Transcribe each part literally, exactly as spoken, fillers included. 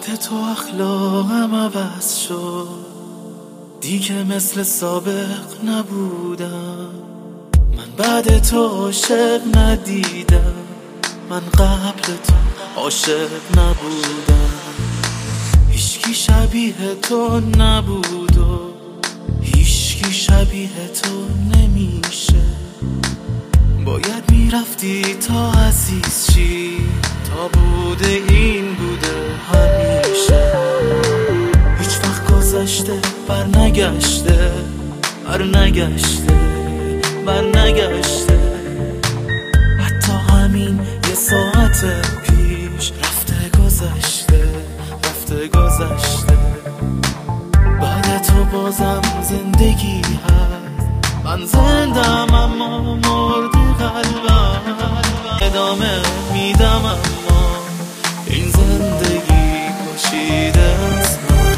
بعد تو اخلاقم عوض شد، دیگه مثل سابق نبودم. من بعد تو عاشق ندیدم، من قبل تو عاشق نبودم. هیچکی شبیه تو نبود و هیچکی شبیه تو نمیشه. باید میرفتی تا عزیز چی، تا بوده این بوده همیشه. هیچ وقت گذشته بر نگشته، بر نگشته، بر نگشته. حتی همین یه ساعت پیش رفته گذشته، رفته گذشته. بعد تو بازم زندگی هست، من زندم اما مرده قلبم. ادامه میدم اما این زندگی کشیده از من.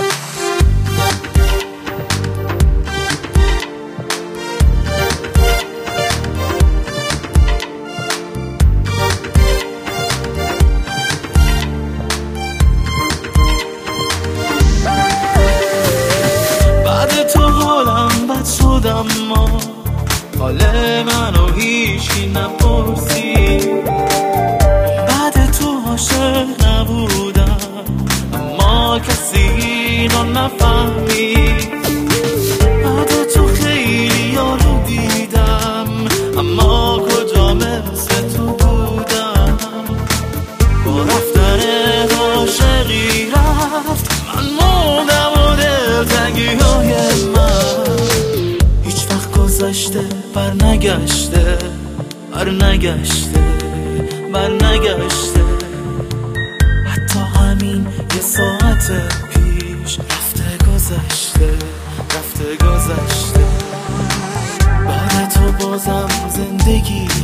بعد تو حالم بد شد اما حال منو هیچی نپرسی. بعد تو عاشق نبودم اما کسی اینو نفهمید. بعد تو خیلی یارو دیدم اما کجا مثل تو بودم. با رفتن عاشقی رفت، من موندم و دلتنگی های من. هیچ وقت گذشته بر نگشته، بر نگشته، بر نگشته. حتی همین یه ساعت پیش رفته گذشته، رفته گذشته. بعد تو بازم زندگی